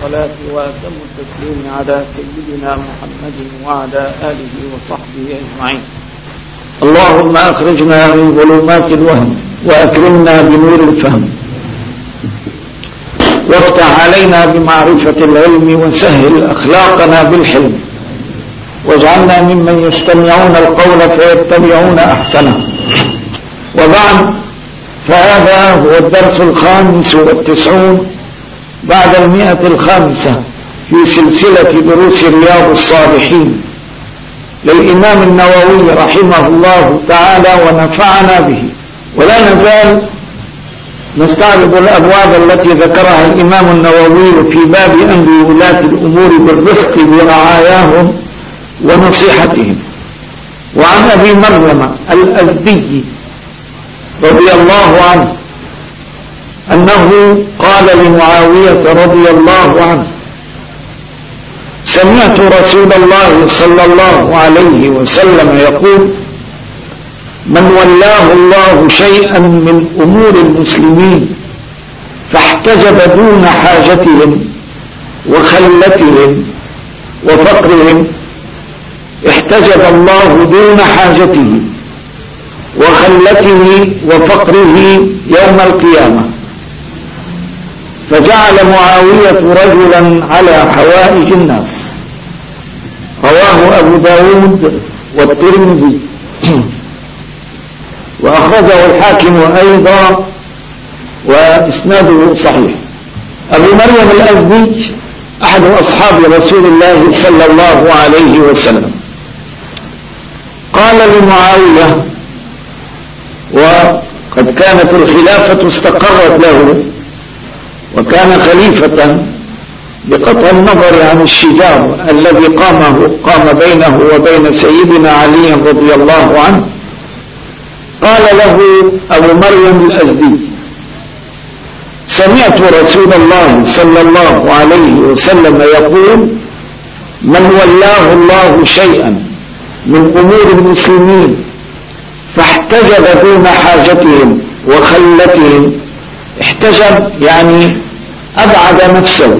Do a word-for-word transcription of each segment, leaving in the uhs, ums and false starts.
الصلاة وأتم التسليم على سيدنا محمد وعلى آله وصحبه أجمعين. اللهم أخرجنا من ظلمات الوهم وأكرمنا بنور الفهم، وافتح علينا بمعرفة العلم وسهل أخلاقنا بالحلم، واجعلنا ممن يستمعون القول فيتبعون أحسنه. وبعد، فهذا هو الدرس الخامس والتسعون بعد المئة الخامسة في سلسلة دروس رياض الصالحين للإمام النووي رحمه الله تعالى ونفعنا به. ولا نزال نستعرض الأبواب التي ذكرها الإمام النووي في باب أمر ولاة الأمور بالرفق برعاياهم ونصيحتهم. وعن أبي مريم الأزدي رضي الله عنه أنه قال لمعاوية رضي الله عنه: سمعت رسول الله صلى الله عليه وسلم يقول: من ولاه الله شيئا من أمور المسلمين فاحتجب دون حاجتهم وخلتهم وفقرهم، احتجب الله دون حاجته وخلته وفقره يوم القيامة. فجعل معاوية رجلا على حوائج الناس. رواه أبو داود والترمذي وأخرجه الحاكم أيضا وإسناده صحيح. أبو مريم الأزدي أحد أصحاب رسول الله صلى الله عليه وسلم قال لمعاوية، وقد كانت الخلافة استقرت له وكان خليفة بقطع النظر عن الشجار الذي قامه قام بينه وبين سيدنا علي رضي الله عنه. قال له أبو مريم الأزدي: سمعت رسول الله صلى الله عليه وسلم يقول: من ولاه الله شيئا من أمور المسلمين فاحتجب دون حاجتهم وخلتهم. احتجب يعني أبعد نفسه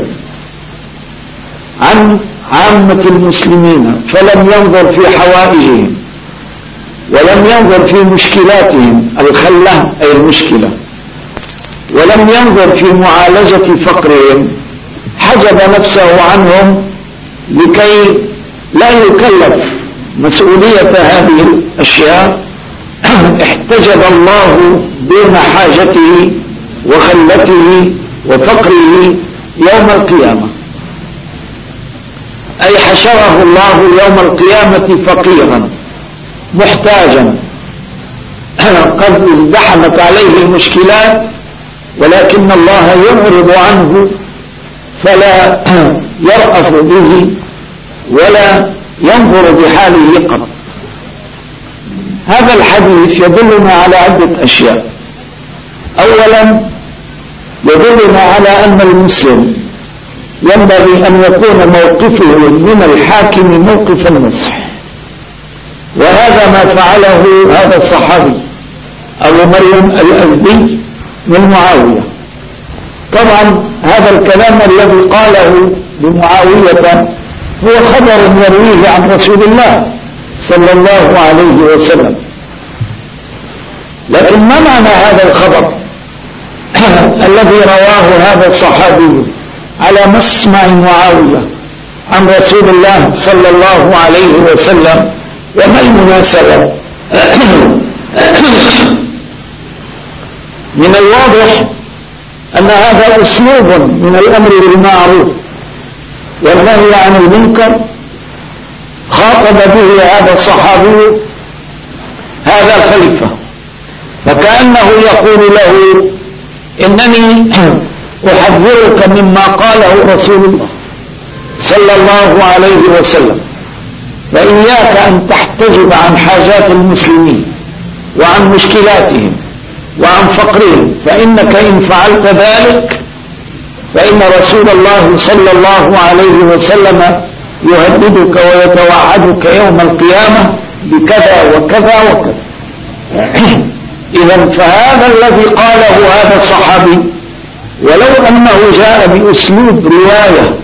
عن عامة المسلمين، فلم ينظر في حوائجهم ولم ينظر في مشكلاتهم، الخلة أي المشكلة، ولم ينظر في معالجة فقرهم. حجب نفسه عنهم لكي لا يكلف مسؤولية هذه الأشياء. احتجب الله دون حاجته وخلته وفقره يوم القيامة، أي حشره الله يوم القيامة فقيرا محتاجا، قد ازدحمت عليه المشكلات ولكن الله يعرض عنه فلا يرأف به ولا ينظر بحاله قط. هذا الحديث يدلنا على عدة أشياء. أولا، يدلنا على أن المسلم ينبغي أن يكون موقفه من الحاكم موقف النصح، وهذا ما فعله هذا الصحابي أبو مريم الأزدي من معاوية. طبعا هذا الكلام الذي قاله لمعاوية هو خبر يرويه عن رسول الله صلى الله عليه وسلم، لكن ما معنى هذا الخبر الذي رواه هذا الصحابي على مسمع معاوية عن رسول الله صلى الله عليه وسلم؟ وما المناسبة؟ من الواضح أن هذا أسلوب من الأمر بالمعروف والنهي عن المنكر خاطب به هذا الصحابي هذا الخليفة، فكأنه يقول له: إنني أحذرك مما قاله رسول الله صلى الله عليه وسلم، فإياك أن تحتجب عن حاجات المسلمين وعن مشكلاتهم وعن فقرهم، فإنك إن فعلت ذلك فإن رسول الله صلى الله عليه وسلم يهددك ويتوعدك يوم القيامة بكذا وكذا وكذا. إذن فهذا الذي قاله هذا الصحابي ولو أنه جاء بأسلوب رواية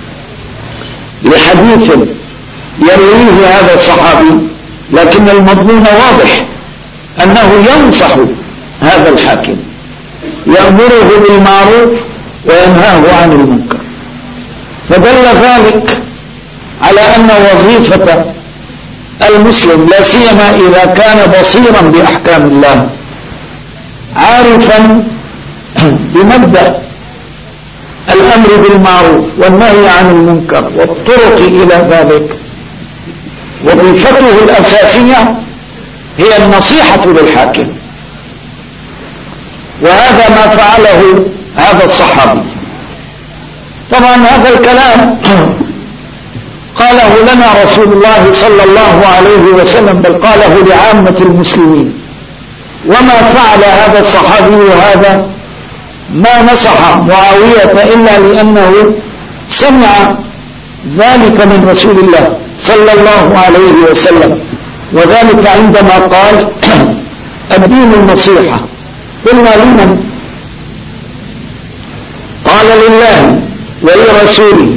لحديث يرويه هذا الصحابي، لكن المضمون واضح أنه ينصح هذا الحاكم، يأمره بالمعروف وينهاه عن المنكر. فدل ذلك على أن وظيفة المسلم لا سيما إذا كان بصيرا بأحكام الله عارفا بمبدأ الأمر بالمعروف والنهي عن المنكر والطرق إلى ذلك، وظيفته الأساسية هي النصيحة للحاكم. وهذا ما فعله هذا الصحابي. طبعا هذا الكلام قاله لنا رسول الله صلى الله عليه وسلم، بل قاله لعامة المسلمين. وما فعل هذا الصحابي هذا ما نصح معاوية إلا لأنه سمع ذلك من رسول الله صلى الله عليه وسلم، وذلك عندما قال الدين النصيحة. قلنا لمن؟ قال لله ولرسوله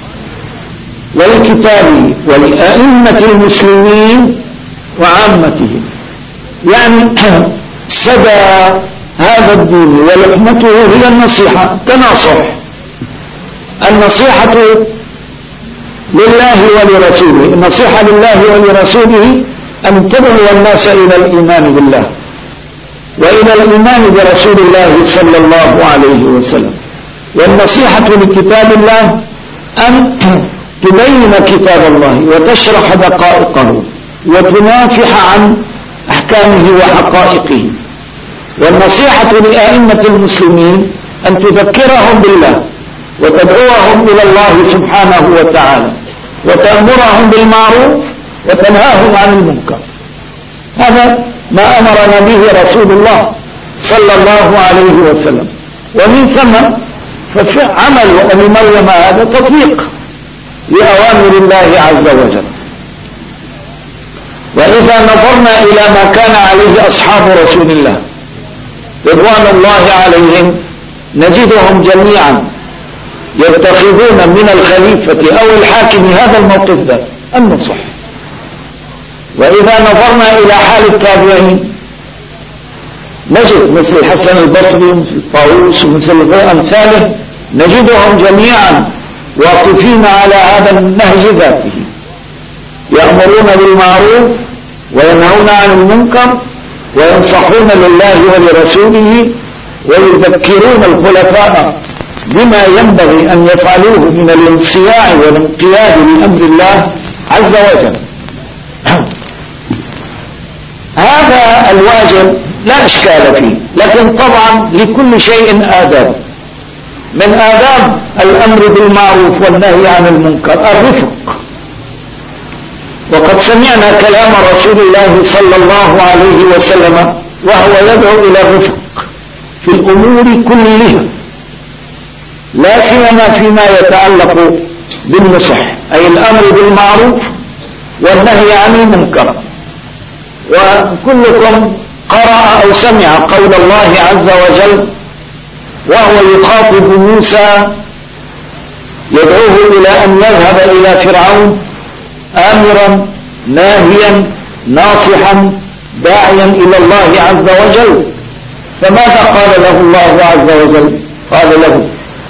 ولكتابه ولأئمة المسلمين وعامتهم، يعني سدى هذا الدين ولحمته هي النصيحة، تناصح. النصيحة لله ولرسوله، النصيحة لله ولرسوله أن تدعو الناس إلى الإيمان بالله وإلى الإيمان برسول الله صلى الله عليه وسلم. والنصيحة لكتاب الله أن تبين كتاب الله وتشرح دقائقه وتنافح عن أحكامه وحقائقه. والنصيحة لأئمة المسلمين أن تذكرهم بالله وتدعوهم إلى الله سبحانه وتعالى وتأمرهم بالمعروف وتنهاهم عن المنكر. هذا ما أمرنا به رسول الله صلى الله عليه وسلم. ومن ثم فعمل أبي مريم هذا تطبيق لأوامر الله عز وجل. وإذا نظرنا إلى ما كان عليه أصحاب رسول الله رضوان الله عليهم نجدهم جميعا يتخذون من الخليفة أو الحاكم هذا الموقف ذا النصح. وإذا نظرنا إلى حال التابعين نجد مثل الحسن البصري ومثل طاووس ومثل أمثاله نجدهم جميعا واقفين على هذا النهي ذاته، يأمرون بالمعروف وينهون عن المنكر وينصحون لله ولرسوله ويذكرون الخلفاء بما ينبغي أن يفعلوه من الانصياع والانقياد لأمر الله عز وجل. هذا الواجب لا إشكال فيه، لكن طبعا لكل شيء آداب. من آداب الأمر بالمعروف والنهي عن المنكر الرفق. وقد سمعنا كلام رسول الله صلى الله عليه وسلم وهو يدعو إلى الرفق في الأمور كلها، لا سيما فيما يتعلق بالنصح، أي الأمر بالمعروف والنهي عن المنكر. وكلكم قرأ أو سمع قول الله عز وجل وهو يخاطب موسى يدعوه إلى أن يذهب إلى فرعون آمرا ناهيا ناصحا داعيا إلى الله عز وجل. فماذا قال له الله عز وجل؟ قال له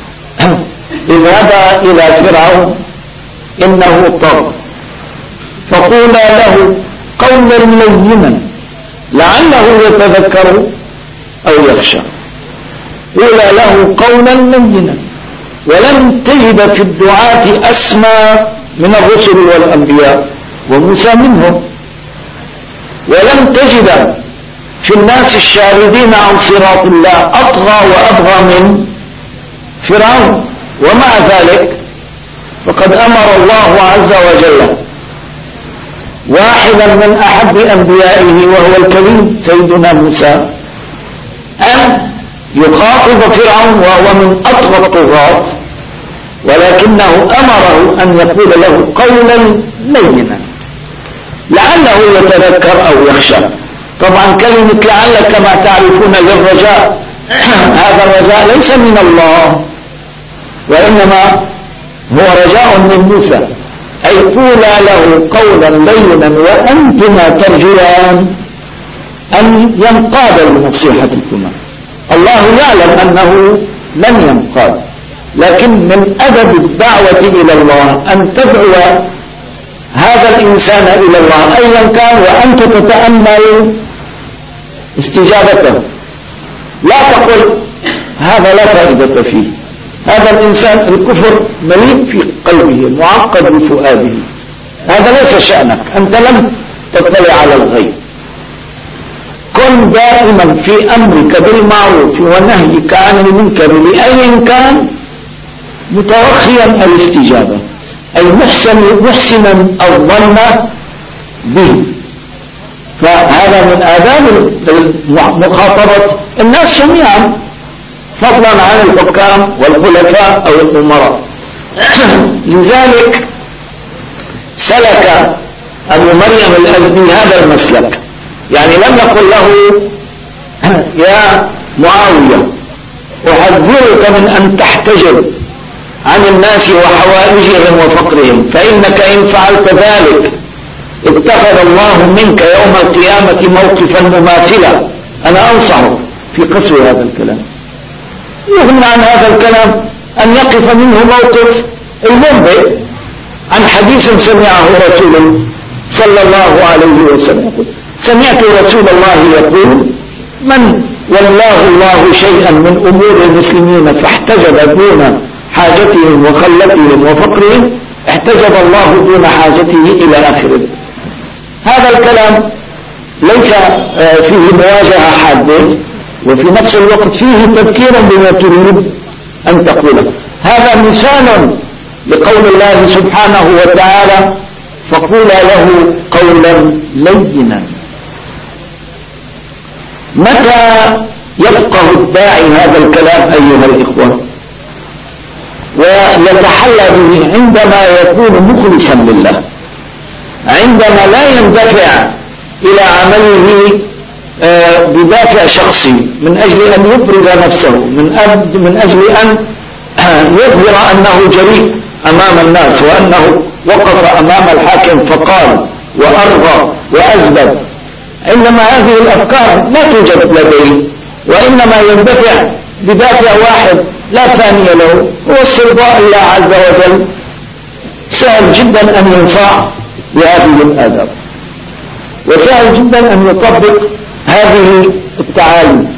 اذهبا إلى فرعون إنه طغى فقولا له قولا لينا لعله يتذكر أو يخشى. قولا له قولا لينا. ولم تجد في الدعاة أسمى من الرسل والأنبياء وموسى منهم، ولم تجد في الناس الشاردين عن صراط الله أطغى وأبغى من فرعون. ومع ذلك فقد أمر الله عز وجل واحدا من أحب أنبيائه وهو الكريم سيدنا موسى أن يخاطب فرعون وهو من أطغى الطغاة، ولكنه أمره أن يقول له قولا لينا لعله يتذكر أو يخشى. طبعا كلمة لعل كما تعرفون للرجاء هذا الرجاء ليس من الله، وإنما هو رجاء من موسى، أي قولا له قولا لينا وأنتما ترجوان أن ينقاد لنصيحتكما. الله يعلم أنه لن ينقاد، لكن من أدب الدعوة إلى الله أن تدعو هذا الإنسان إلى الله أيا كان وأنت تتأمل استجابته. لا تقل هذا لا فائدة فيه، هذا الإنسان الكفر مليء في قلبه معقد بفؤاده، هذا ليس شأنك، أنت لم تطلع على الغيب. كن دائما في أمرك بالمعروف ونهيك عن المنكر لأي كان متوخيا الاستجابة، أي محسن محسنا الظن به. فهذا من آداب مخاطبة الناس جميعا، فضلا عن الحكام والخلفاء أو الأمراء. لذلك سلك أبو مريم الأزدي هذا المسلك، يعني لم يقل له يا معاوية أحذرك من أن تحتجب عن الناس وحوائجهم وفقرهم، فإنك إن فعلت ذلك اتخذ الله منك يوم القيامة موقفا مماثلا. أنا أنصحك في قسو هذا الكلام. يغنى عن هذا الكلام أن يقف منه موقف المنبئ عن حديث سمعه رسول صلى الله عليه وسلم. سمعت رسول الله يقول من والله الله شيئا من أمور المسلمين فاحتجب دون حاجتهم وخلتهم وفقرهم احتجب الله دون حاجته إلى آخره. هذا الكلام ليس فيه مواجهة حادة، وفي نفس الوقت فيه تذكير بما تريد أن تقوله. هذا مثال لقول الله سبحانه وتعالى فقولا له قولا لينا. متى يفقه الداعي هذا الكلام أيها الإخوة ويتحلى به؟ عندما يكون مخلصا لله، عندما لا يندفع إلى عمله بدافع شخصي من أجل أن يبرز نفسه، من أجل, من أجل أن يظهر أنه جريء أمام الناس وأنه وقف أمام الحاكم فقال وأرغى وأزبد. إنما هذه الأفكار لا توجد لديه، وإنما يندفع بدافع واحد لا ثاني له، هو استرضاء الله عز وجل. سهل جدا أن ينصاع بهذه الآداب، وسهل جدا أن يطبق هذه التعاليم،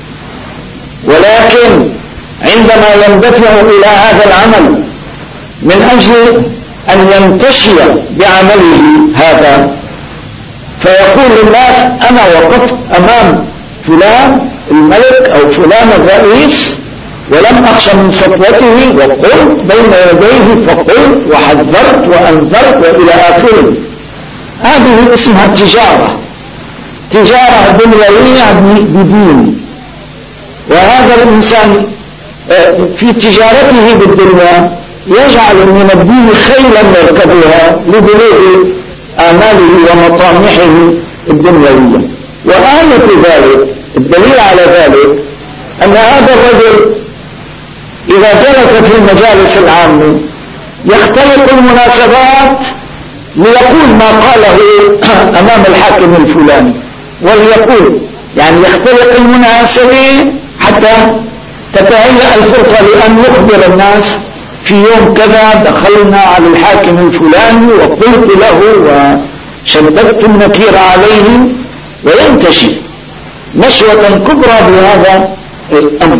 ولكن عندما يندفع إلى هذا العمل من أجل أن ينتشي بعمله هذا فيقول للناس أنا وقفت أمام فلان الملك أو فلان الرئيس ولم أخش من سطوته وقلت بين يديه فقلت وحذرت وأنذرت وإلى آخره. هذه اسمها تجارة، تجارة دنيوية بدين. وهذا الإنسان في تجارته بالدنيا يجعل من الدين خيلا يركبها لبلوغ آماله ومطامحه الدنيوية. وآية ذلك الدليل على ذلك أن هذا الرجل إذا جلس في المجالس العامة يختلق المناسبات ليقول ما قاله أمام الحاكم الفلاني، وليقول يعني يختلق المناسبة حتى تتهيأ الفرصة لأن يخبر الناس في يوم كذا دخلنا على الحاكم الفلاني وقلت له وشددت النكير عليه، وينتشي نشوة كبرى بهذا الأمر.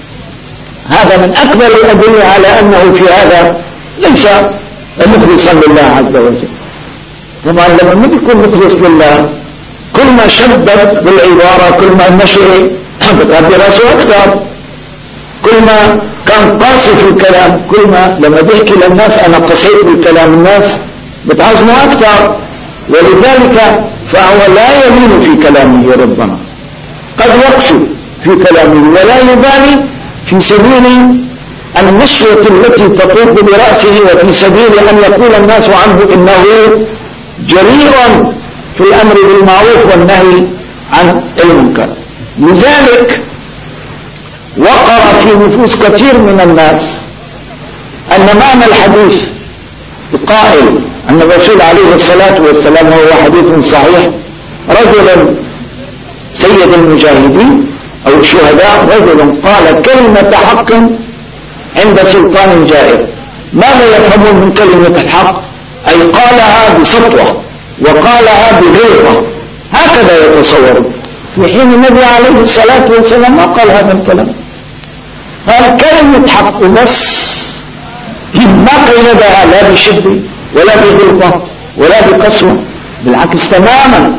هذا من أكبر الأدلة على أنه في هذا ليس مخلصا لله عز وجل. طبعا لما ما بيكون مخلص لله كل ما شدد بالعبارة كل ما نشر بتغذي راسه أكثر، كل ما كان قاسي في الكلام كل ما لما بيحكي للناس أنا قسيت بالكلام الناس بتعزمه أكثر. ولذلك فهو لا يمين في كلامه، ربما قد يقسو في كلامه ولا يبالي في سبيل النشوة التي تطوب برأسه، وفي سبيل أن يقول الناس عنه إنه جريء في الأمر بالمعروف والنهي عن المنكر. لذلك وقر في نفوس كثير من الناس أن معنى الحديث القائل أن الرسول عليه الصلاة والسلام، وهو حديث صحيح، رجل سيد المجاهدين أو الشهداء، رجل قال كلمة حق عند سلطان جائر. ماذا يفهمون من كلمة الحق؟ أي قالها بسطوة وقالها بغيرة، هكذا يتصور، في حين النبي عليه الصلاة والسلام ما قال هذا الكلام، قال كلمة حق بس، ما قيدها لا بشدة ولا بغلطة ولا بقسوة، بالعكس تماما.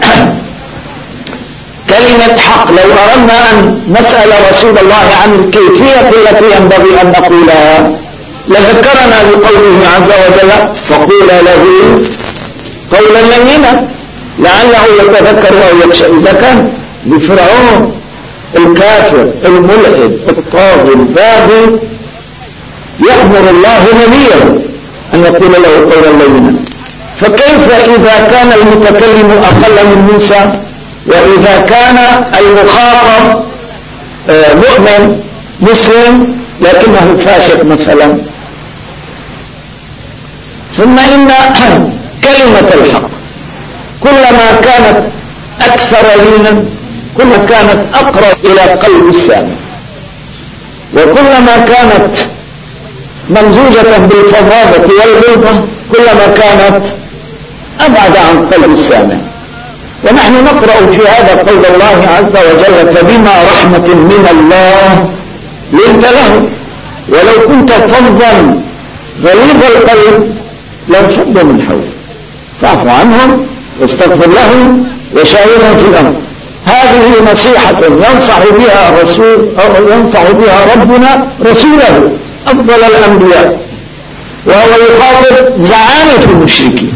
كلمة حق لو أردنا أن نسأل رسول الله عن الكيفية التي ينبغي أن نقولها لذكرنا بقوله عز وجل فقولا له قولا لينا لعله يتذكر أو يخشى. إذا كان لفرعون الكافر الملحد الطاغي الباغي يأمر الله نبيه أن يقول له قولا لينا، فكيف إذا كان المتكلم أقل من موسى، وإذا كان المخاطب مؤمن مسلم لكنه فاسق مثلا. ثم إن كلمة الحق كلما كانت أكثر لينا كلما كانت أقرب إلى قلب السامع، وكلما كانت ممزوجة بالفظاظة والغلظة كلما كانت أبعد عن قلب السامع. ونحن نقرأ في هذا قول الله عز وجل فبما رحمة من الله لنت له ولو كنت فظا غليظ القلب لانفضوا من حولك فاعف عنهم واستغفر لهم وشاورهم في الأمر. هذه نصيحة ينصح بها الرسول أو ينصح بها ربنا رسوله أفضل الأنبياء، وهو يخاطب زعامة المشركين.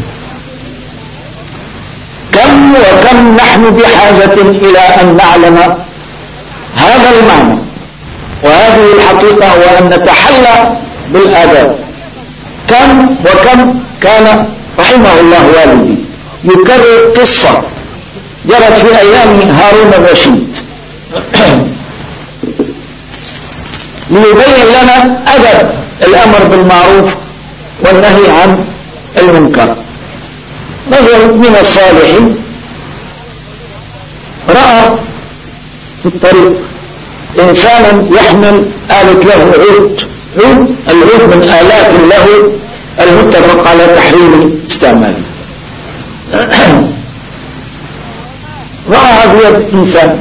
كم وكم نحن بحاجة إلى أن نعلم هذا المعنى وهذه الحقيقة وأن نتحلى بالآداب. كم وكم كان رحمه الله والدي يكرر قصة جرت في أيام هارون الرشيد ليبين لنا أدب الأمر بالمعروف والنهي عن المنكر. رجل من الصالحين رأى في الطريق إنسانا يحمل آلة له عود، عود العود من آلات له المتفق على تحريم استعماله. رأى هذا الإنسان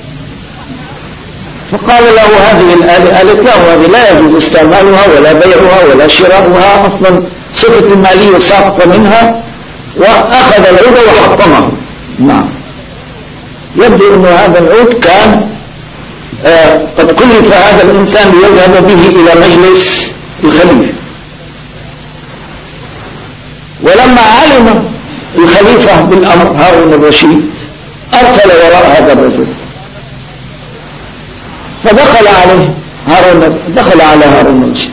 فقال له هذه الآلة آلة له، هذه لا يجوز استعمالها ولا بيعها ولا شراؤها، أصلا صفة المالية ساقطة منها، وأخذ العود وحطمه. نعم، يبدو أن هذا العود كان آه قد كلف هذا الإنسان ليذهب به إلى مجلس الخليفة، ولما علم الخليفة بالأمر هارون الرشيد أرسل وراء هذا الرجل، فدخل عليه هارون دخل على هارون الرشيد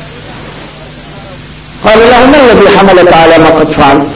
قال له ما الذي حملك على ما قد فعلت؟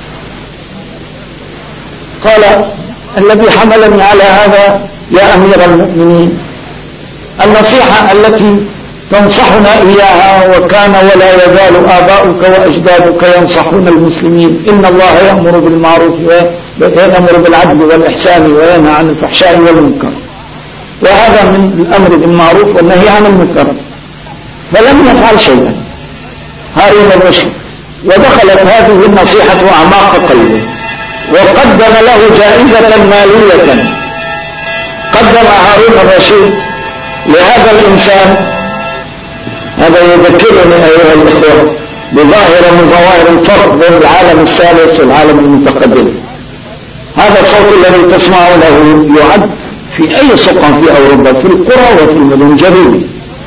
قال الذي حملني على هذا يا أمير المؤمنين النصيحة التي تنصحنا إياها، وكان ولا يزال آباؤك وأجدادك ينصحون المسلمين إن الله يأمر بالمعروف ويأمر بالعدل والإحسان وينهى عن الفحشاء والمنكر، وهذا من الأمر بالمعروف والنهي عن المنكر. فلم يفعل شيئا هارون الرشيد، ودخلت هذه النصيحة أعماق قلبه، وقدم له جائزة مالية. قدم هارون الرشيد لهذا الإنسان، هذا يذكرني أيها الإخوة بظاهرة من ظواهر الفرق بين العالم الثالث والعالم المتقدم. هذا الصوت الذي تسمعونه يعد في أي سقم في أوروبا في القرى وفي المدن جميعا،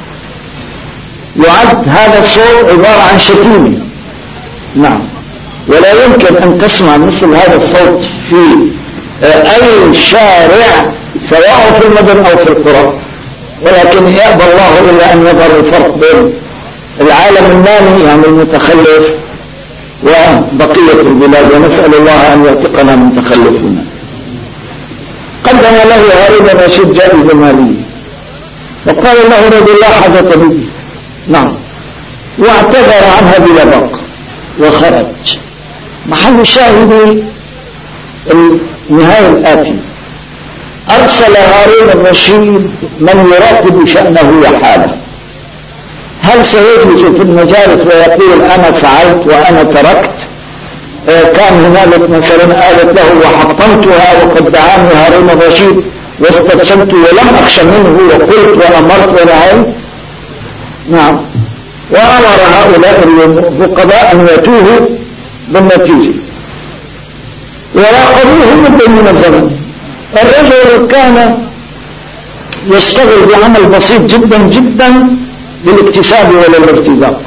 يعد هذا الصوت عبارة عن شتيمة. نعم، ولا يمكن أن تسمع مثل هذا الصوت في أي شارع سواء في المدن أو في القرى، ولكن يأبى الله إلا أن يظهر الفرق بين العالم النامي يعني المتخلف وبقية البلاد، ونسأل الله أن يعتقنا من تخلفنا. قدم له هارون الرشيد جائزة مالية، فقال له رجل لا حاجة بي. نعم. واعتذر عنها بلا باق وخرج. محل شاهد النهاية الآتي: أرسل هارون الرشيد من يراقب شأنه وحاله. هل سيجلس في المجالس ويقول أنا فعلت وأنا تركت؟ كان هنالك مثلا آلت له وحطمتها وقد دعاني هارون الرشيد واستبسمت ولم أخش منه وقلت وأمرت ونهيت. نعم. وأمر هؤلاء الفقهاء أن يأتوه بالنتيجة وراقبوه مدة من الزمن. الرجل كان يشتغل بعمل بسيط جدا جدا للاكتساب ولا الارتزاق،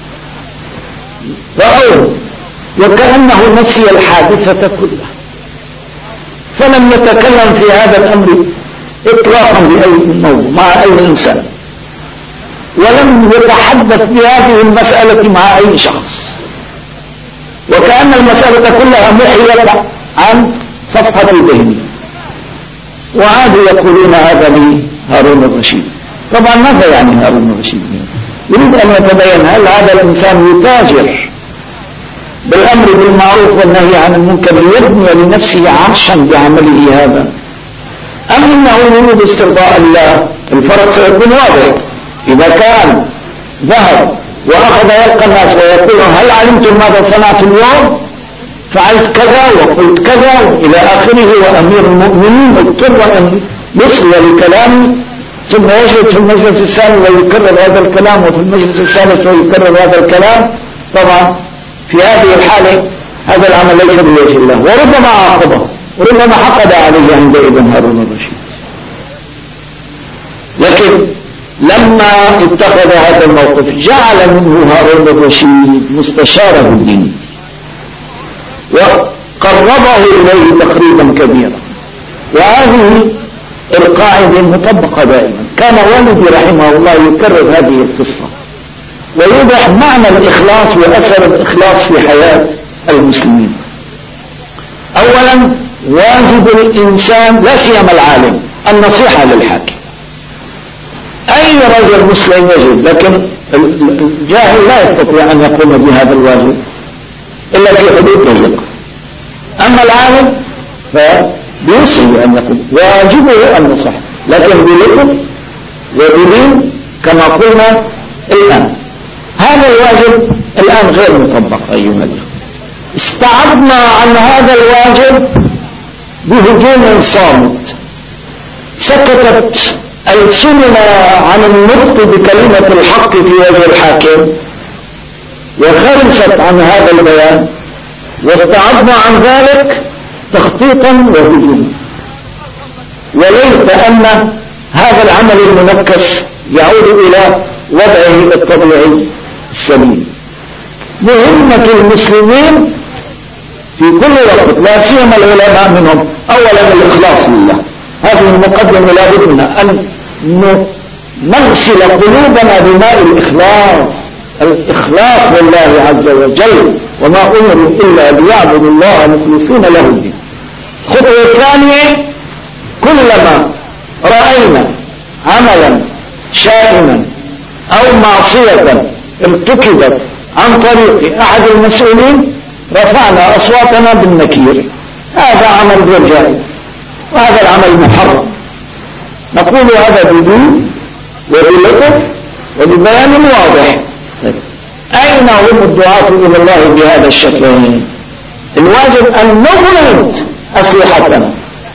رأوه وكأنه نسي الحادثة كلها، فلم يتكلم في هذا الأمر إطلاقا بأي موضوع مع أي إنسان، ولم يتحدث بهذه المسألة مع أي شخص، وكأن المسألة كلها محية عن صفحة ذهنه. وعادوا يقولون هذا لي هارون الرشيد. طبعا ماذا يعني هارون الرشيد؟ يريد أن يتبين هل هذا الإنسان يتاجر بالأمر بالمعروف والنهي عن المنكر ليبني لنفسه عرشا بعمله هذا، أم إنه يريد استرضاء الله؟ الفرق سيكون واضح. إذا كان ذهب وأخذ يلقى الناس ويقول هل علمتم ماذا صنعت اليوم؟ فعلت كذا وقلت كذا إلى آخره، وأمير المؤمنين اضطر أن يصغي لكلامه، ثم يجلس في المجلس الثاني ويكرر هذا الكلام، وفي المجلس الثالث ويكرر هذا الكلام. طبعا في هذه الحالة هذا العمل ليس بوجه الله، وربما عاقبه وربما حقد عليه عندئذ هارون الرشيد. لكن لما اتخذ هذا الموقف جعل منه هارون الرشيد مستشاره الديني وقربه إليه تقريبا كبيرا. وهذه القاعدة المطبقة دائما. كان والدي رحمه الله يكرر هذه القصة ويوضح معنى الإخلاص وأثر الإخلاص في حياة المسلمين. أولا واجب الإنسان لا سيما العالم النصيحة للحاكم. أي رجل مسلم يجب، لكن الجاهل لا يستطيع أن يقوم بهذا الواجب إلا في حدود ضيقة. أما العالم فبيوصي أن يقوم، واجبه النصح، لكن بلطف وبدين كما قلنا الآن. هذا الواجب الآن غير مطبق أيها الأخوة. استعدنا عن هذا الواجب بهجوم صامت. سكتت ألسننا عن النطق بكلمة الحق في وجه الحاكم، وخرجت عن هذا البيان، واستعدنا عن ذلك تخطيطا وهجوما. وليت أن هذا العمل المنكس يعود إلى وضعه الطبيعي السليم. مهمة المسلمين في كل وقت لا سيما العلماء منهم أولا الإخلاص لله. هذه المقدمة لا بد منها، أن نغسل قلوبنا بماء الإخلاص، الإخلاص لله عز وجل، وما أمروا إلا ليعبدوا الله مخلصين له الدين. الخطوة الثانية كلما رأينا عملا شائنا أو معصية ارتكبت عن طريق أحد المسؤولين رفعنا أصواتنا بالنكير، هذا عمل غير جائز وهذا العمل محرم. نقول هذا بدون وبلطف وببيان واضح. أين هم الدعاة إلى الله بهذا الشكل؟ الواجب أن نغلط أسلحتنا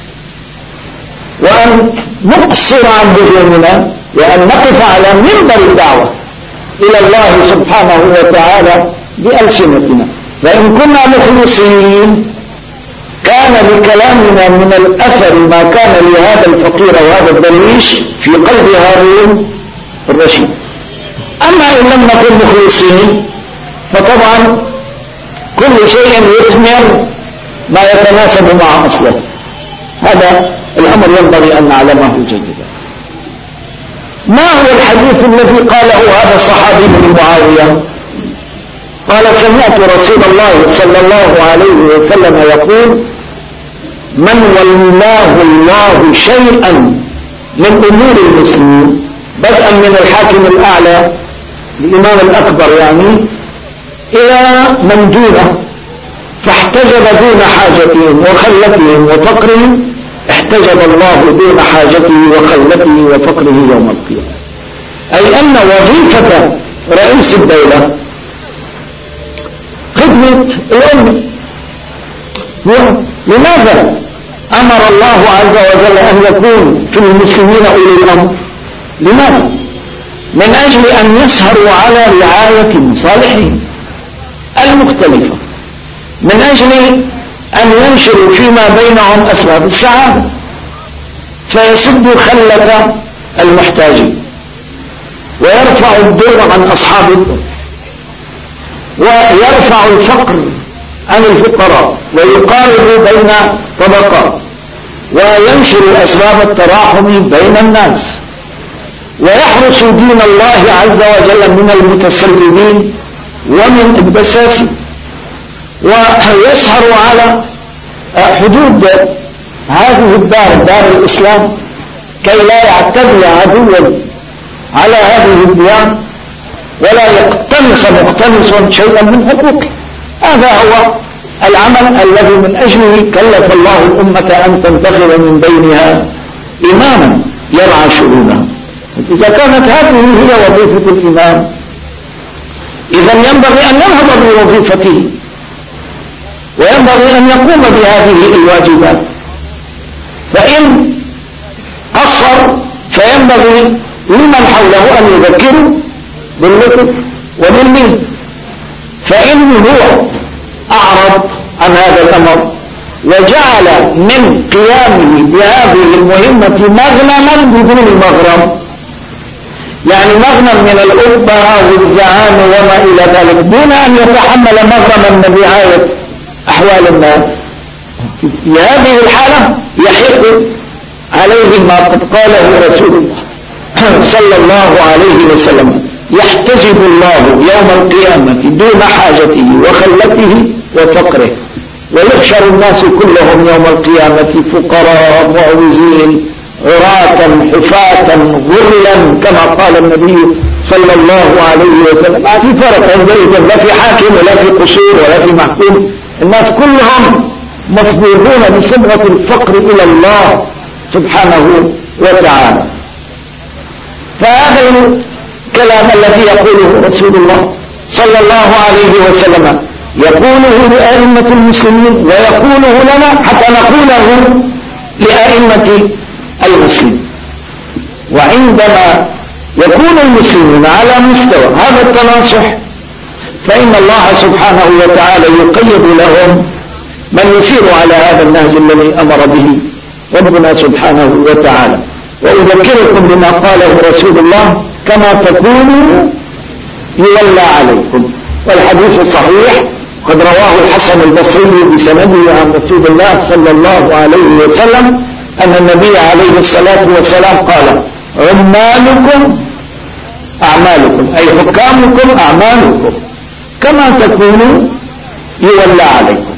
وأن نقصر عن هجومنا وأن نقف على منبر الدعوة إلى الله سبحانه وتعالى بألسنتنا. فإن كنا مخلصين كان لكلامنا من الأثر ما كان لهذا الفقير وهذا الدرويش في قلب هارون الرشيد. أما إن لم نكن مخلصين فطبعا كل شيء يثمر ما يتناسب مع أصله. هذا الأمر ينبغي أن نعلمه جيدا. ما هو الحديث الذي قاله هذا الصحابي من معاوية؟ قال سمعت رسول الله صلى الله عليه وسلم يقول من ولاه الله شيئا من أمور المسلمين بدءا من الحاكم الأعلى الإمام الأكبر يعني إلى من دونه، فاحتجب دون حاجتهم وخلتهم وفقرهم، احتجب الله دون حاجته وخلته وفقره يوم القيامة. أي أن وظيفة رئيس الدولة خدمة الأمة. لماذا أمر الله عز وجل أن يكون في المسلمين أولي الأمر؟ لماذا؟ من أجل أن يسهروا على رعاية مصالحهم المختلفة، من أجل أن ينشروا فيما بينهم أسباب السعادة، فيسدوا خلة المحتاجين، ويرفع الضر عن أصحاب الضر، ويرفع الفقر عن الفقراء، ويقارب بين طبقات، وينشر أسباب التراحم بين الناس، ويحرس دين الله عز وجل من المتسلمين ومن الدساسين، ويسهر على حدود هذه الدار دار الإسلام كي لا يعتدي عدوا على هذه الديار ولا يقتنص مقتنص شيئا من حقوقه. هذا هو العمل الذي من أجله كلف الله الأمة أن تنتخب من بينها إماما يرعى شؤونها. إذا كانت هذه هي وظيفة الإمام، إذا ينبغي أن ينهض بوظيفته وينبغي أن يقوم بهذه الواجبات. فإن قصر فينبغي لمن حوله أن يذكروا باللطف وباللين، فإن هو أعرض عن هذا الأمر وجعل من قيامه بهذه المهمة مغنما بدون مغرم، يعني مغنم من الأبهة والزعام وما إلى ذلك، دون أن يتحمل مغرما من رعاية أحوال الناس، في هذه الحالة يحق عليه ما قد قاله رسول الله صلى الله عليه وسلم: يحتجب الله يوم القيامة دون حاجته وخلته وفقره، ويحشر الناس كلهم يوم القيامة فقراء معوزين عراة حفاة غرلا، كما قال النبي صلى الله عليه وسلم. ما في فرق عندئذ، لا في حاكم ولا في قصور ولا في محكوم، الناس كلهم مصبوغون بصبغة الفقر إلى الله سبحانه وتعالى. فهذا الكلام الذي يقوله رسول الله صلى الله عليه وسلم يقوله لأئمة المسلمين ويقوله لنا حتى نقوله لأئمة المسلمين. وعندما يكون المسلمين على مستوى هذا التناصح فإن الله سبحانه وتعالى يقيد لهم من يسير على هذا النهج الذي أمر به ربنا سبحانه وتعالى. وأذكركم بما قاله رسول الله: كما تكونوا يولى عليكم. والحديث الصحيح قد رواه الحسن البصري بسنده عن رسول الله صلى الله عليه وسلم أن النبي عليه الصلاة والسلام قال: عمالكم أعمالكم، أي حكامكم أعمالكم، كما تكونوا يولى عليكم.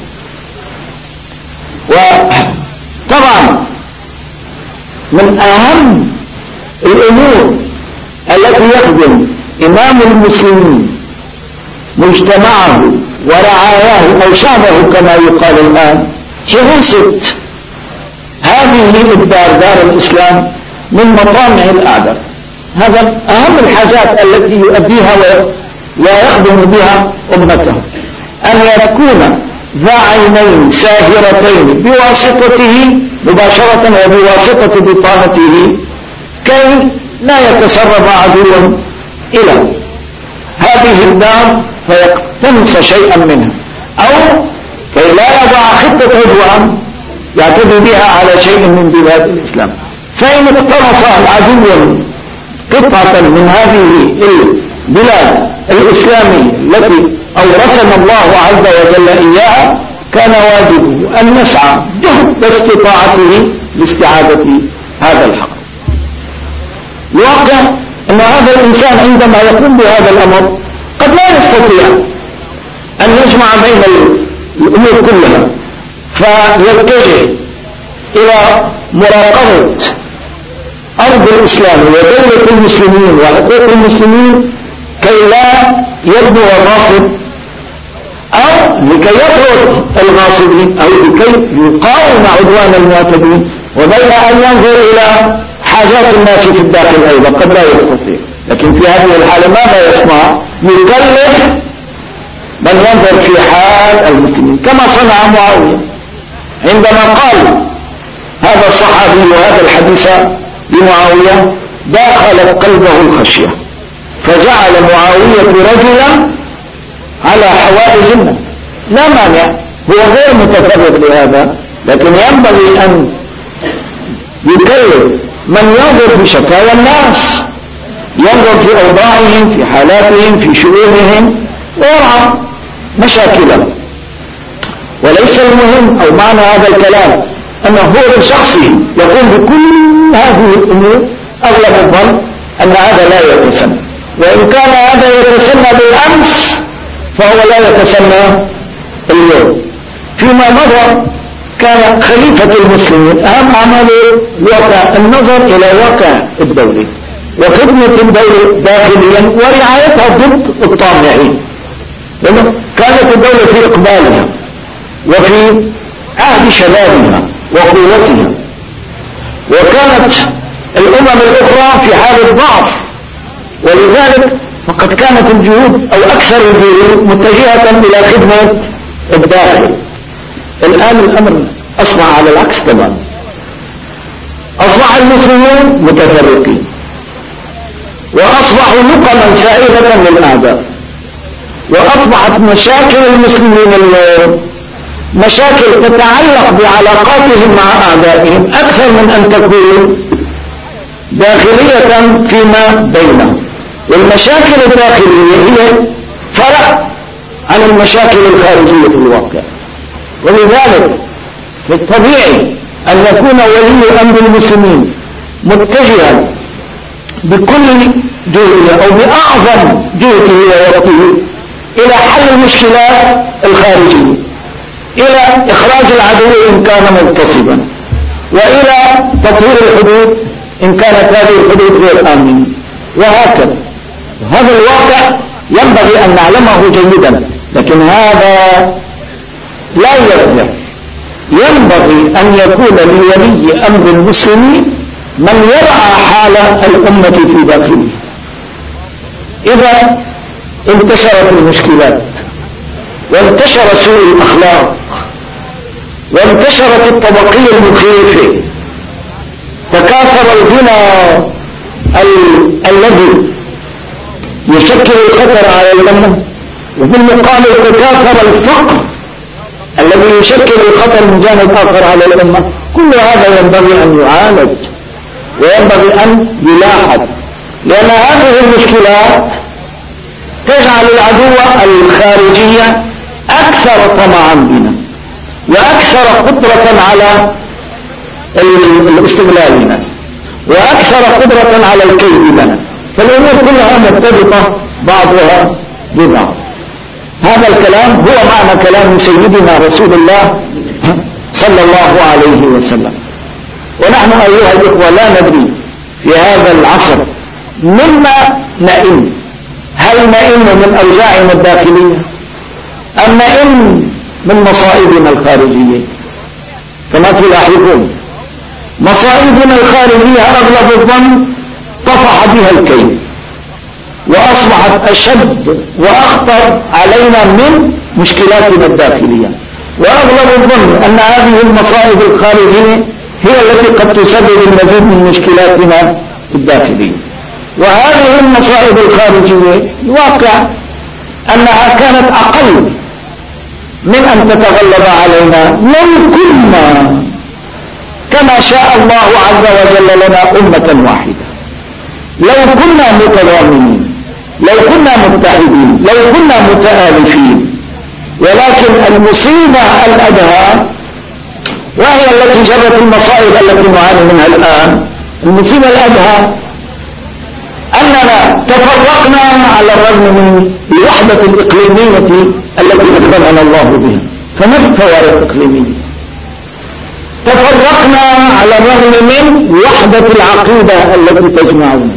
وطبعا من أهم الأمور التي يخدم إمام المسلمين مجتمعه ورعاياه أو شعبه كما يقال الآن حراسة هذه الدار دار الإسلام من مطامع الأعداء. هذا أهم الحاجات التي يؤديها ويخدم بها أمته، أن يكون ذا عينين ساهرتين بواسطته مباشرة وبواسطة بطانته كي لا يتسرب عدو إلى هذه الدار فيقتنص شيئا منها، أو كي لا يضع خطة عدوان يعتدي بها على شيء من بلاد الإسلام. فإن اقتنص العدو قطعة من هذه البلاد الإسلامية التي أورثنا الله عز وجل إياها كان واجبه أن نسعى جهد استطاعته لاستعادة هذا الحق. الواقع أن هذا الإنسان عندما يقوم بهذا الأمر قد لا يستطيع أن يجمع بين الأمور كلها، فيتجه إلى مراقبة أرض الإسلام ودولة المسلمين وحقوق المسلمين كي لا يبدو الغاصب أو لكي يطرد الغاصبين أو لكي يقاوم عدوان المعتدين، وبين أن ينظر إلى حاجات الناس في الداخل أيضا قد لا يستطيع. لكن في هذه الحالة ماذا يصنع؟ يكلف من ينظر في حال المسلمين كما صنع معاوية عندما قال هذا الصحابي وهذا الحديث لمعاوية داخلت قلبه الخشية، فجعل معاوية رجلا على حوائج الناس. لا مانع، هو غير متفرغ لهذا، لكن ينبغي أن يكلف من ينظر في شكاوى الناس، ينظر في أوضاعهم، في حالاتهم، في شؤونهم، ويرعى مشاكلهم. وليس المهم أو معنى هذا الكلام أنه هو بشخصه يقوم بكل هذه الأمور. أغلب الظن أن هذا لا يتسنى، وإن كان هذا يتسنى بالأمس فهو لا يتسنى اليوم. فيما مضى كان خليفة المسلمين أهم أعماله واقع النظر إلى واقع الدولة وخدمة الدولة داخليا ورعايتها ضد الطامعين، لأنه كانت الدولة في إقبالها وفي عهد شبابها وقوتها، وكانت الأمم الأخرى في حالة ضعف، ولذلك فقد كانت الجهود أو أكثر الجهود متجهة إلى خدمة الداخل. الآن الأمر أصبح على العكس تماما، أصبح المسلمون متفرقين وأصبحوا نقما سائغة للأعداء، وأصبحت مشاكل المسلمين اليوم مشاكل تتعلق بعلاقاتهم مع أعدائهم أكثر من أن تكون داخلية فيما بينهم. والمشاكل الداخلية هي فرق عن المشاكل الخارجية في الواقع، ولذلك في الطبيعي أن يكون ولي أمر المسلمين متجها بكل جهده أو بأعظم جهده ووقته إلى حل المشكلات الخارجية، إلى إخراج العدو إن كان مغتصبا، وإلى تطهير الحدود إن كانت هذه الحدود غير آمنة، وهكذا. هذا الواقع ينبغي أن نعلمه جيدا، لكن هذا لا يرجع. ينبغي أن يكون لولي أمر المسلمين من يرعى حال الأمة في داخله. إذا انتشرت المشكلات وانتشر سوء الأخلاق وانتشرت الطبقية المخيفة، تكاثر الغنى ال... الذي يشكل الخطر على الأمة، وبالمقابل تكاثر الفقر الذي يشكل الخطر من جانب آخر على الأمة. كل هذا ينبغي أن يعالج وينبغي أن يلاحظ، لأن هذه المشكلات تجعل العدو الخارجية أكثر طمعا بنا وأكثر قدرة على الاستغلالنا وأكثر قدرة على الكيد لنا، فالأمور كلها مرتبطة بعضها ببعض. هذا الكلام هو معنى كلام سيدنا رسول الله صلى الله عليه وسلم. ونحن أيها الإخوة لا ندري في هذا العصر مما نئن، هل نئن من أوجاعنا الداخلية أم نئن من مصائبنا الخارجية؟ كما تلاحظون مصائبنا الخارجية أغلب الظن طفح بها الكيد وأصبحت أشد وأخطر علينا من مشكلاتنا الداخلية، وأغلب الظن أن هذه المصائب الخارجية هي التي قد تسبب المزيد من مشكلاتنا الداخلية. وهذه المصائب الخارجية الواقع أنها كانت أقل من أن تتغلب علينا لو كنا كما شاء الله عز وجل لنا أمة واحدة، لو كنا متضامنين، لو كنا متحدين، لو كنا متآلفين. ولكن المصيبة الأدهى وهي التي جرت المصائب التي نعاني منها الآن، المصيبة الأدهى أننا تفرقنا على الرغم من الوحدة الإقليمية التي أكرمنا الله بها. فما الفوارق الإقليمية؟ تفرقنا على الرغم من وحدة العقيدة التي تجمعنا،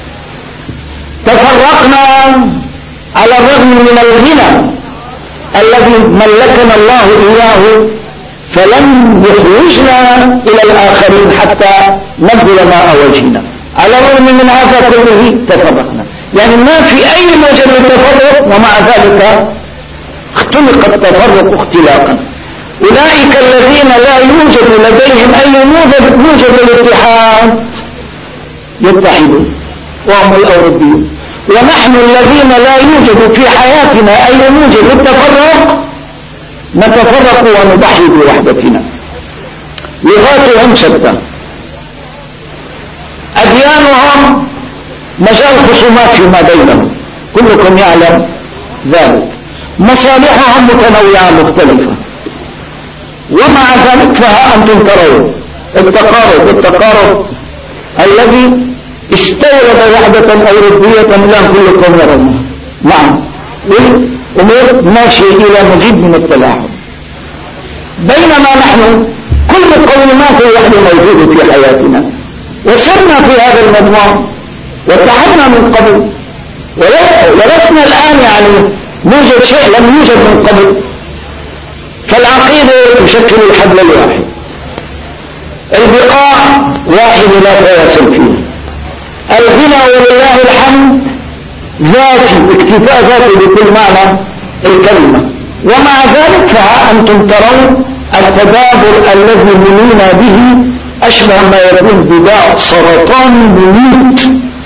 تفرقنا على الرغم من الغنى الذي ملكنا الله إياه فلم يخرجنا إلى الآخرين حتى نبذل ماء وجهنا، على الرغم من هذا كله تفرقنا. يعني ما في أي مجال للتفرق، ومع ذلك اختلق التفرق اختلاقا. أولئك الذين لا يوجد لديهم أي موجب للاتحاد يتحدون وهم الأوروبيون، ونحن الذين لا يوجد في حياتنا أي موجب للتفرق نتفرق ونضحي بوحدتنا. لغاتهم شتى، أديانهم مجال خصومات فيما بينهم، كلكم يعلم ذلك، مصالحهم متنوعة مختلفة، ومع ذلك فها أنتم ترون التقارب التقارب الذي استورد وحدة أوروبية الآن كلكم يرونه. نعم، والأمور ماشية إلى مزيد من التلاحم، بينما نحن كل مقومات الوحدة موجودة في حياتنا، وصرنا في هذا المضمار واتحدنا من قبل، ولسنا الآن يعني يوجد شيء لم يوجد من قبل. فالعقيدة تشكل الحبل الواحد، البقاع واحد لا تواصل فيه، الغنى ولله الحمد ذاتي، اكتفاء ذاتي بكل معنى الكلمة. ومع ذلك فها أنتم ترون التدابر الذي ملينا به أشبه ما يكون بداء سرطان مميت.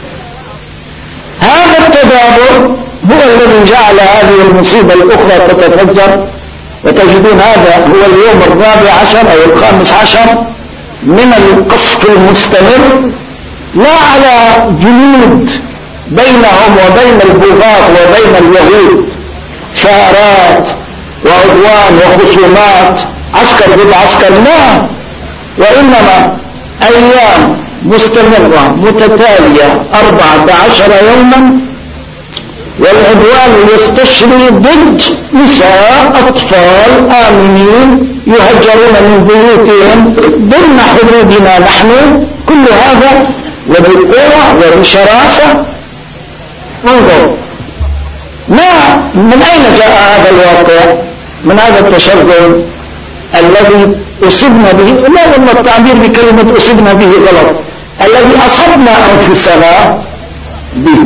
هذا التدابر هو الذي جعل هذه المصيبة الأخرى تتفجر، وتجدون هذا هو اليوم الرابع عشر أو الخامس عشر من القصف المستمر، لا على جنود بينهم وبين البغاة وبين اليهود ثارات وعدوان وخصومات عسكر ضد عسكر، لا، وإنما أيام مستمرة متتالية أربعة عشر يوما، والعدوان يستشري ضد نساء أطفال آمنين يهجرون من بيوتهم ضمن حدودنا نحن، كل هذا وبالقوة وبشراسة. انظر ما من أين جاء هذا الواقع؟ من هذا التشرذم الذي أصبنا به، لا والله التعبير بكلمة أصبنا به غلط، الذي أصبنا أنفسنا به.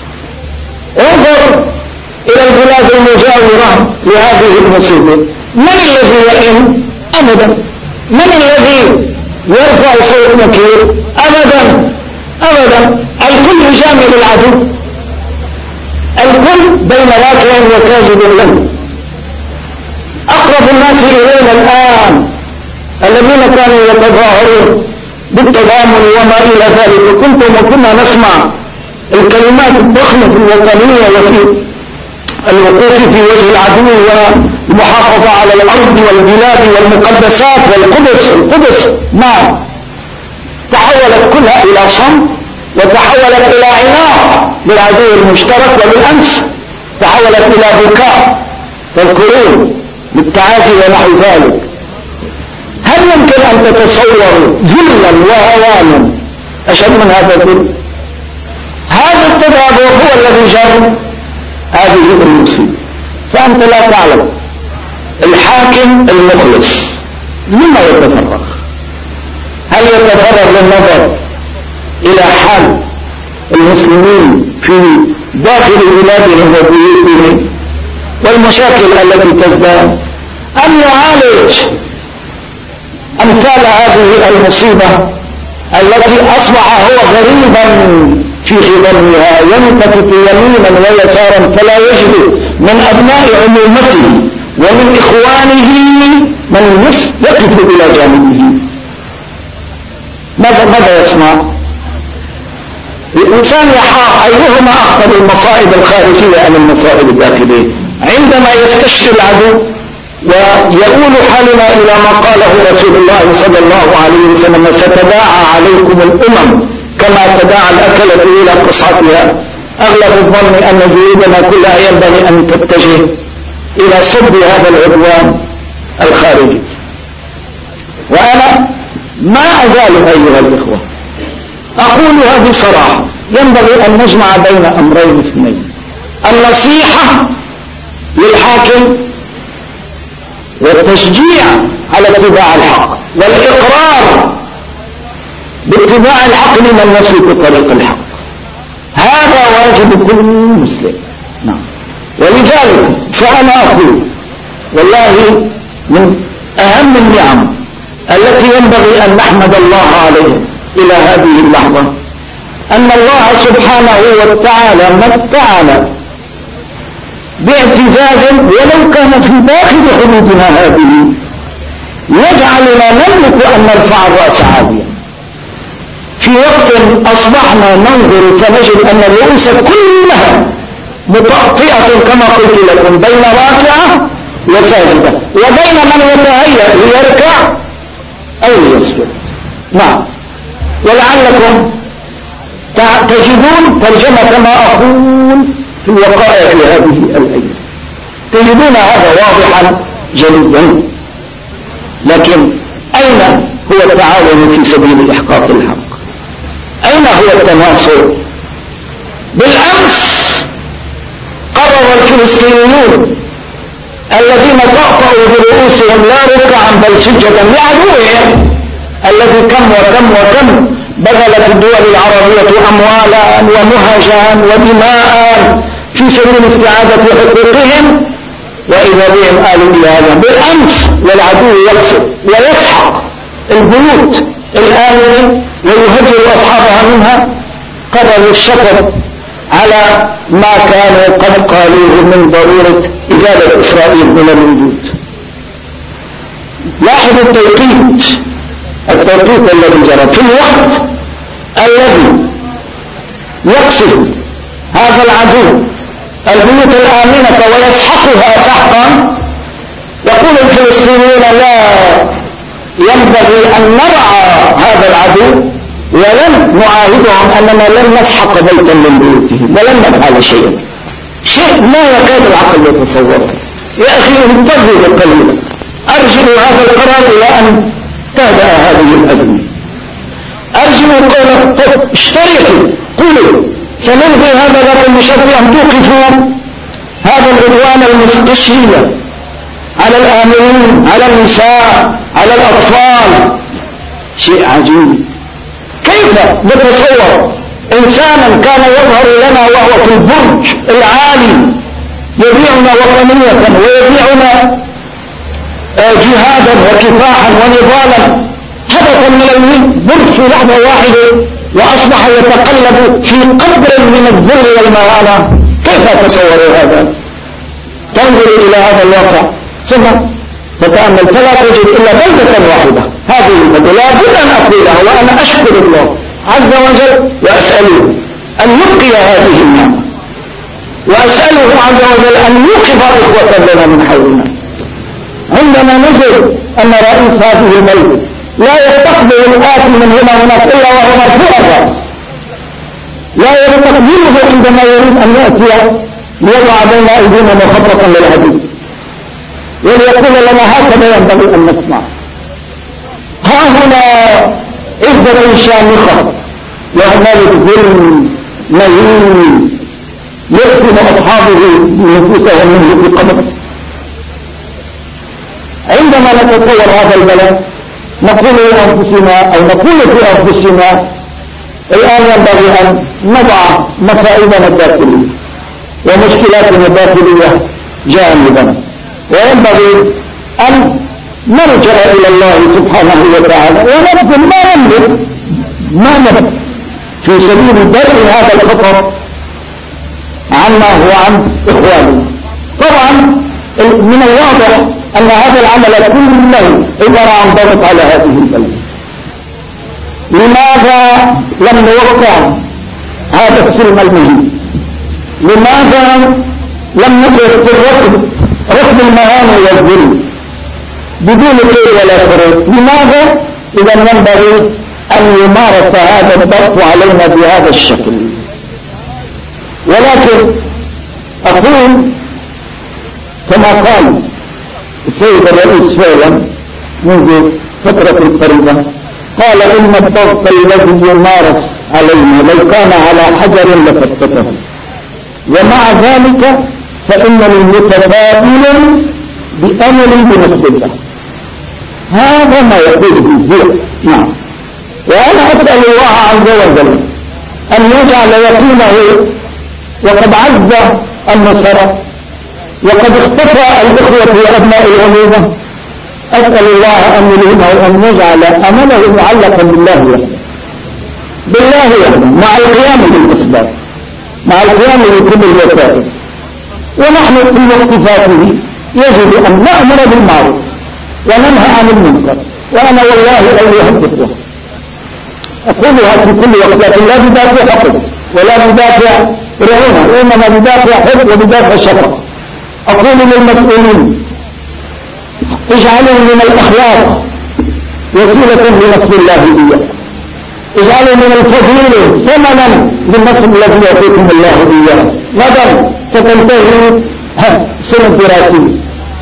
انظر إلى البلاد المجاورة لهذه المصيبة، من الذي يئن؟ أبدا. من الذي يرفع صوت نكير؟ أبدا أبدا. الكل يجامل العدو، الكل بين راكع وساجد له. أقرب الناس إلينا الآن الذين كانوا يتظاهرون بالتضامن وما إلى ذلك، كنتم وكنا نسمع الكلمات الضخمة في الوطنية وفي الوقوف في وجه العدو والمحافظة على الأرض والبلاد والمقدسات والقدس. القدس نعم، تحولت كلها إلى صمت، وتحولت إلى عناق للعدو المشترك، وبالأمس تحولت إلى بكاء والكروب للتعازي ونحو ذلك. هل يمكن أن تتصوروا ذلا وهوانا أشد من هذا الذل؟ هذا التدابر هو الذي جاب هذه المصيبة. فأنت لا تعلم الحاكم المخلص لما يتفرغ، هل يتفرغ للنظر إلى حال المسلمين في داخل بلادهم وبيوتهم والمشاكل التي تزداد، أم يعالج أمثال هذه المصيبة التي أصبح هو غريبا في خدمها، ينتفت يمينا ويسارا فلا يجد من أبناء عمومته ومن إخوانه من يقف إلى جانبه؟ ماذا ماذا يصنع؟ الإنسان يحار أيهما أخطر، المصائب الخارجية أم المصائب الداخلية؟ عندما يستشري العدو ويقول حالنا إلى ما قاله رسول الله صلى الله عليه وسلم: ستداعى عليكم الأمم كما تداعى الأكلة إلى قصعتها. أغلب الظن أن جهودنا كلها ينبغي أن تتجه إلى صد هذا العدوان الخارجي. وأنا ما أزال أيها الإخوة أقولها بصراحة، ينبغي أن نجمع بين أمرين اثنين: النصيحة للحاكم والتشجيع على اتباع الحق، والإقرار باتباع الحق لمن يسلك طريق الحق. هذا واجب كل مسلم. نعم. ولذلك فأنا أقول والله من أهم النعم التي ينبغي أن نحمد الله عليها إلى هذه اللحظة أن الله سبحانه وتعالى متعنا باعتزاز ولو كان في داخل حدودنا هذه يجعلنا نملك أن نرفع الرأس عاليا في وقت أصبحنا ننظر فنجد أن الرؤوس كلها متأطئة كما قلت لكم بين راكعة وساجدة وبين من يتهيأ ليركع أو ليسجد. نعم. ولعلكم تجدون ترجمة ما أقول في وقائع هذه الأيام، تجدون هذا واضحا جليا. لكن أين هو التعاون في سبيل إحقاق الحق؟ أين هو التناصر؟ بالأمس قرر الفلسطينيون الذين طأطأوا برؤوسهم لا ركعا بل سجدا لعدوهم الذي كم وكم وكم بذل في الدول العربية أموالا ومهجا ودماء في سبيل استعادة حقوقهم، وإذا بهم آلوا إلى هذا بالأمس والعدو يقصد ويسحق البيوت الآمنة ويهجر أصحابها منها. قرروا الشكر على ما كانوا قد قالوه من ضرورة إزالة إسرائيل من الوجود. لاحظوا التوقيت التوقيت الذي جرى في الوقت الذي يقصد هذا العدو البيوت الآمنة ويسحقها سحقا. يقول الفلسطينيون لا ينبغي أن نرعى هذا العدو ولن نعاهدهم أننا لن نسحق بيتا من بيوتهم ولن نفعل شيئا. شيء ما يكاد العقل يتصوره. يا أخي انتظروا قليلا، أرجعوا هذا القرار إلى أن تهدأ هذه الأزمة. أرجعوا قولا طب اشتركوا قولوا سنلغي هذا لكم بشرط أن توقفوا هذا العدوان المستشري على الآمنين على النساء على الأطفال. شيء عجيب. كيف نتصور إنسانا كان يظهر لنا وهو في البرج العالي يبيعنا وطنية ويبيعنا جهادا وكفاحا ونضالا، هدفا من البرج في لحظة واحدة وأصبح يتقلب في قبر من الذل والمهانة. كيف تصور هذا؟ تنظر إلى هذا الواقع ثم تتأمل فلا تجد إلا بلدة واحدة. هذه البلدة لا بد أن أقولها وأنا أشكر الله عز وجل وأسأله أن يبقي هذه النعمة، وأسأله عز وجل أن يوقظ إخوة لنا من حولنا. عندما نجد أن رئيس هذه البلدة لا يستقبل الآتي من هنا هناك إلا وهو مرفوع الرأس، لا يستقبله عندما يريد أن يأتي ليضع بين أيدينا مخططا للعدو وليقول لنا هكذا ينبغي أن نسمع. ها هنا عزة شامخة وهنالك ظلم مهين يقتل أصحابه نفوسهم منه في قبر. عندما نتصور هذا البلد نقول لأنفسنا أو نقول في أنفسنا الآن ينبغي أن نضع مصائبنا الداخلية ومشكلاتنا الداخلية جانبا، وينبغي أن نرجع إلى الله سبحانه وتعالى ونبذل ما نملك ما نملك في سبيل درء هذا الخطر عنا وعن إخواننا. طبعا من الواضح أن هذا العمل كله عبارة عن ضغط على هذه البلد. لماذا لم نوقع هذا السلم المهين؟ لماذا لم ندرك في الركب ركب المهام والذل بدون كيد ولا فرق؟ لماذا إذا ينبغي أن يمارس هذا الضغط علينا بهذا الشكل؟ ولكن أقول كما قال السيد الرئيس فعلا منذ فترة الفريضة. قال إن الضغط الذي يمارس علينا لو كان على حجر لفتته، ومع ذلك فإنني متفائل بأمل بنصر الله. هذا ما يقوله هو. نعم. وأنا أسأل الله عز وجل أن يجعل يقينه، وقد عز النصارى وقد اختفى الإخوة وأبناء العمومة. أسأل الله أن يلهمه أن يجعل أمله معلقا بالله وحده، بالله وحده، مع القيام بالأسباب، مع القيام بكل الوسائل. ونحن في وقفاته يجب أن نأمر بالمعروف وننهى عن المنكر. وأنا والله أيها الإخوة أقولها في كل وقت، لكن لا بدافع حقد ولا بدافع رعونة، وإنما بدافع حب وبدافع شفقة. أقول للمسؤولين اجعلوا من الأخلاق وسيلة لنصر الله إياه، اجعلوا من الفضيلة ثمنا للنصر الذي يعطيكم الله إياه. غدا ستنتهي سنة دراسية،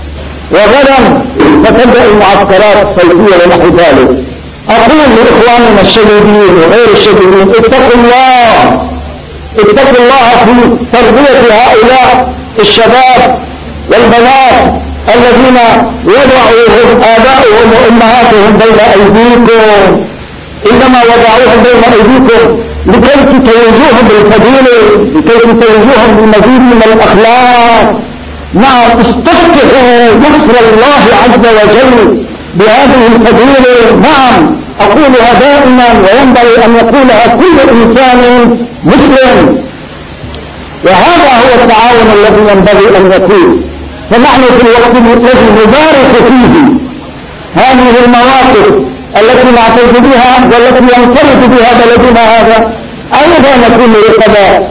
وغدا ستبدأ المعسكرات الصيفية ونحو ذلك. أقول لإخواننا الشديدين وغير الشديدين اتقوا الله، اتقوا الله في تربية هؤلاء الشباب والبنات الذين وضعوهم آباؤهم وأمهاتهم بين أيديكم، إنما وضعوهم بين أيديكم لكي تتوجوهم بالفضيلة، لكي تتوجوهم بالمزيد من الأخلاق. نعم، استفتحوا نصر الله عز وجل بهذه الفضيلة. نعم، أقولها دائما وينبغي أن يقولها كل إنسان مسلم، وهذا هو التعاون الذي ينبغي أن يكون. فنحن في الوقت الذي نبارك فيه هذه المواقف التي نعتز بها والتي ينفرد بها بلدنا هذا، أيضا نكون رقباء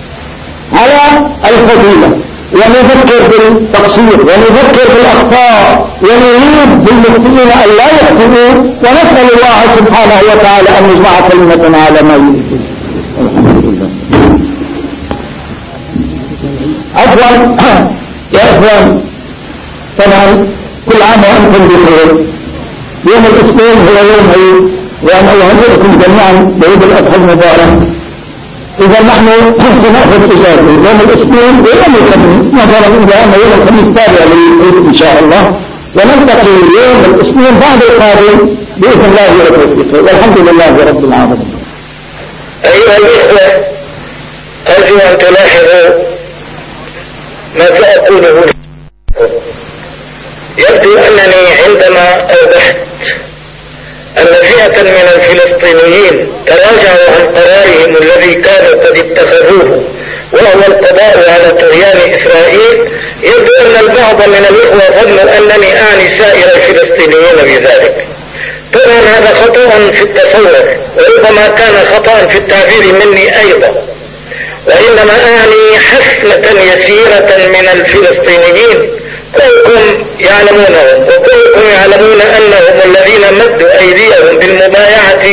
على الفضيلة، ونذكر بالتقصير ونذكر بالأخطاء ونريد بالمسلمين أن لا يخطئوا، ونسأل الله سبحانه وتعالى أن يجمع كلمتنا على ما يريد. عفوا يا إخوان، طبعا كل عام وأنتم بخير. يوم الاثنين هو يوم عيد، وأنا أهنئكم جميعا بعيد الأضحى المبارك. إذا نحن سنأخذ إجازة يوم الاثنين ويوم الخميس، نظرا إلى أن يوم الخميس تابع للعيد إن شاء الله، ونلتقي يوم الاثنين بعد القادم بإذن الله وتوفيقه، والحمد لله رب العالمين. أيها الإخوة، أرجو أن تلاحظوا ما سأقوله. يبدو أنني عندما أوضحت أن فئة من الفلسطينيين تراجعوا عن قرارهم الذي كانوا قد اتخذوه، وهو القضاء على طغيان إسرائيل، يبدو أن البعض من الإخوة ظنوا أنني أعني سائر الفلسطينيين بذلك. طبعا هذا خطأ في التصور، وربما كان خطأ في التعبير مني أيضا، وإنما أعني حفنة يسيرة من الفلسطينيين كلكم يعلمونهم، وكلكم يعلمون أنهم الذين مدوا أيديهم بالمبايعة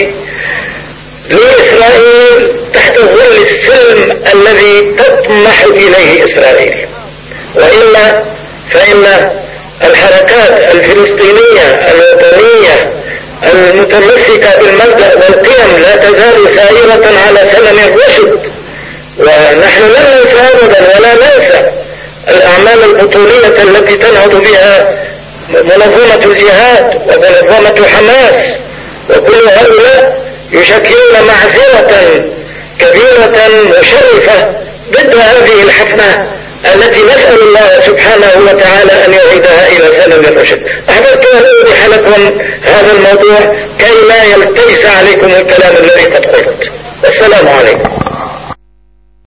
لإسرائيل تحت ظل السلم الذي تطمح إليه إسرائيل. وإلا فإن الحركات الفلسطينية الوطنية المتمسكة بالمبدأ والقيم لا تزال سائرة على سلم الرشد، ونحن لا ننسى أبدا ولا ننسى الأعمال البطولية التي تنهض بها منظمة الجهاد ومنظمة حماس، وكل هؤلاء يشكلون معذرة كبيرة مشرفة ضد هذه الحفنة التي نسأل الله سبحانه وتعالى أن يعيدها إلى سلم الرشد. أحببت أن أوضح لكم هذا الموضوع كي لا يلتبس عليكم الكلام الذي قد قلت. والسلام عليكم.